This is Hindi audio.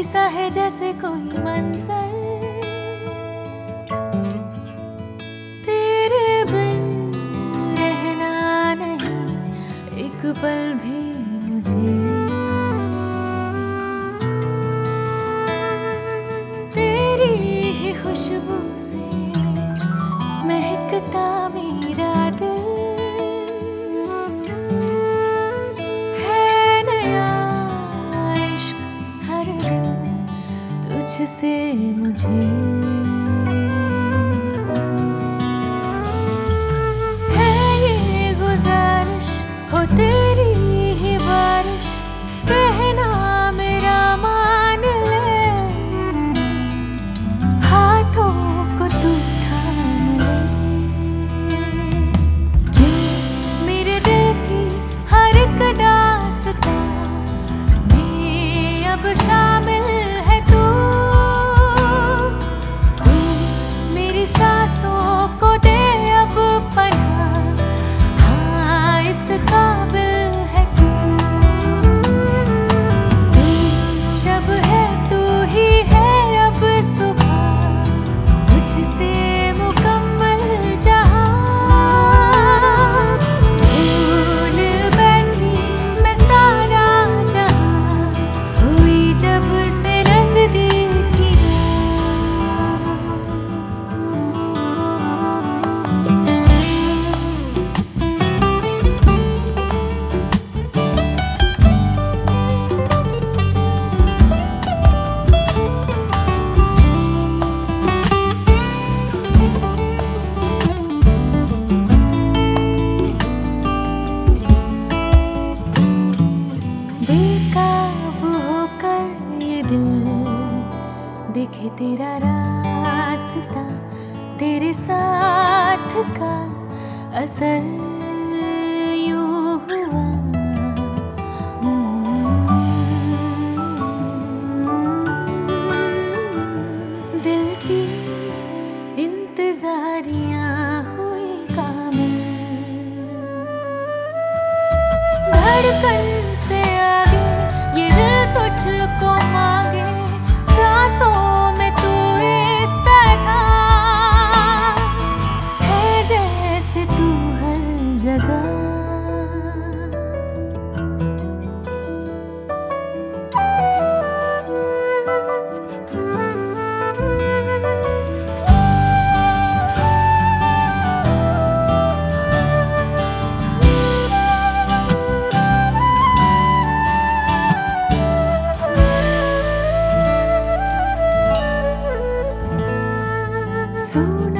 सा है जैसे कोई मंजर, तेरे बिन रहना नहीं एक पल भी मुझे। तेरी ही खुशबू से महकता मेरा दिल, है नया इश्क हर दिन तुझसे मुझे। है ये गुजारिश हो तेरी ही बारिश, कहना मेरा मान ले, हाथों को तू थाम ले। क्यों मेरे दिल की हर एक दास्तां में अब शामिल है तू, तू मेरी सांसों को दे अब पनाह, हाँ इस काबिल है तू। तू शब है तू ही है अब सुबह, तुझसे मुकम्मल जहां। भूल बैठी मैं सारा जहां, हुई जब से नज़दीकियां। बेकाबू होकर ये दिल देखे तेरा रास्ता, तेरे साथ का असर यूं हुआ। दिल की इंतजारियां हुई कामिल, धड़कन से आगे ये दिल तुझको मांगे, सांसों में तू इस तरह है जैसे तू हर जगह। सुना